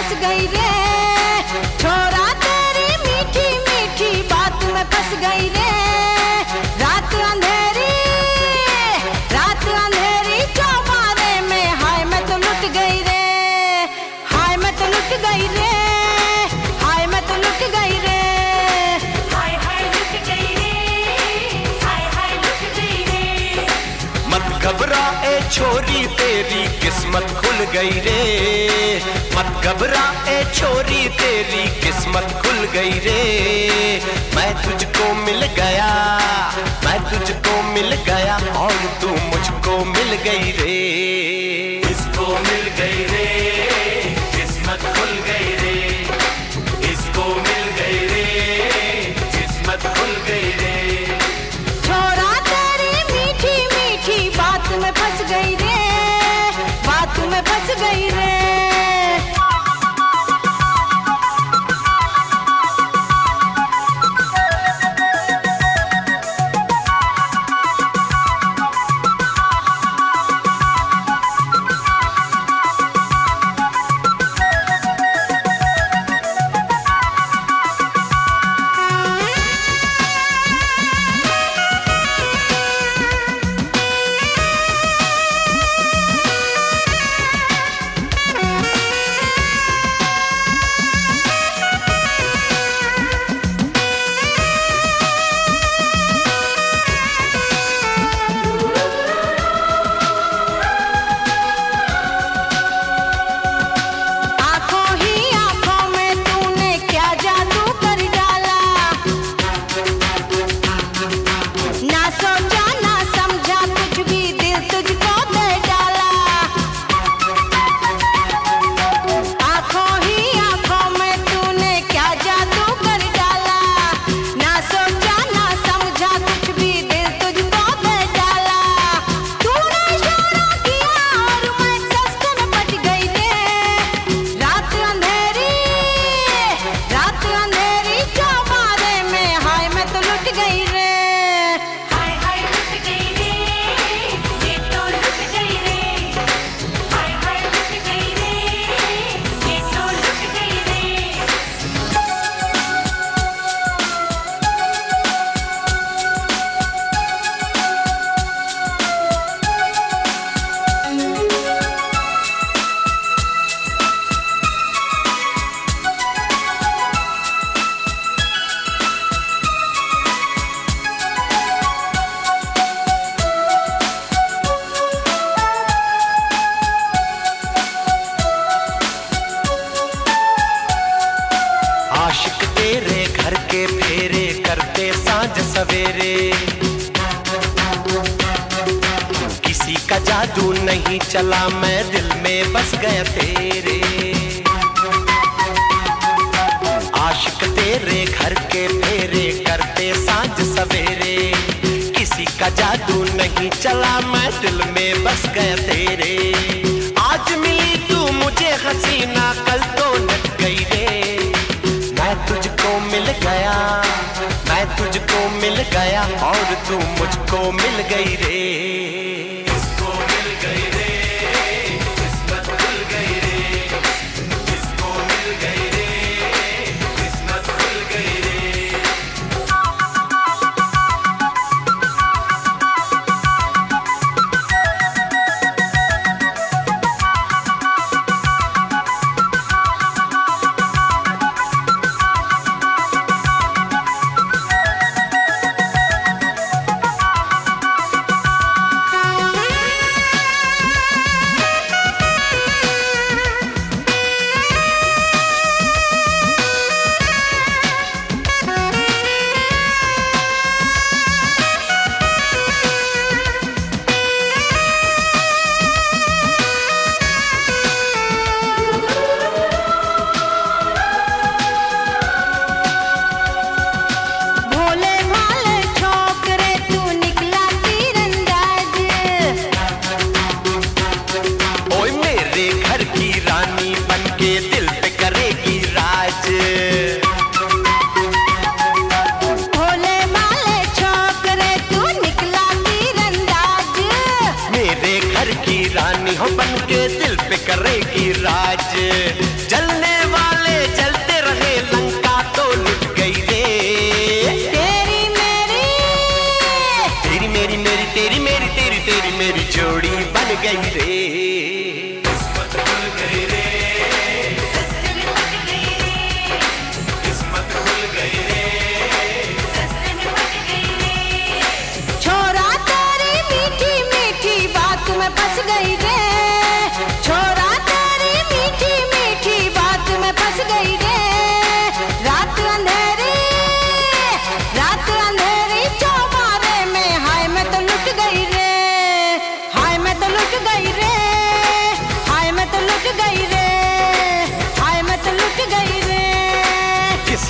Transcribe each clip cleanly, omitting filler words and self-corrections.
फंस गई रे, छोरा तेरी मीठी मीठी बात में फंस गई रे। रात अंधेरी चौबारे में हाय मैं तो लुट गई रे, हाय मैं तो लुट गई रे, हाय मैं तो लुट गई रे, हाय हाय लुट गई रे, हाय हाय लुट गई रे। मत घबरा ए छोरी तेरी किस्मत खुल गई रे, मत घबरा ए छोरी तेरी किस्मत खुल गई रे। मैं तुझको मिल गया, मैं तुझको मिल गया और तू मुझको मिल गई रे। इसको मिल गई रे, किस्मत खुल गई रे, इसको मिल गई रे, किस्मत खुल गई रे। छोरा तेरी मीठी मीठी बात में फंस गई रे, बात में फंस गई रे। आशिक तेरे घर के फेरे करते सांझ सवेरे, किसी का जादू नहीं चला मैं दिल में बस गया तेरे। आशिक तेरे घर के फेरे करते सांझ सवेरे, किसी का जादू नहीं चला मैं दिल में बस गया तेरे। आज मिली तू मुझे हसीना कल तो लग गई रे। मैं तुझको मिल गया, मैं तुझको मिल गया और तू मुझको मिल गई रे। इसको मिल गई रे, किस्मत खुल गई रे, इसको मिल गई रे, किस्मत खुल गई रे।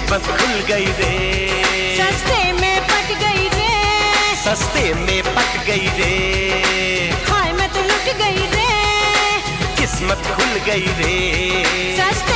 किस्मत खुल गई रे, सस्ते में पट गई रे, सस्ते में पट गई रे, हाय मैं तो लुट गई रे, किस्मत खुल गई रे, सस्ते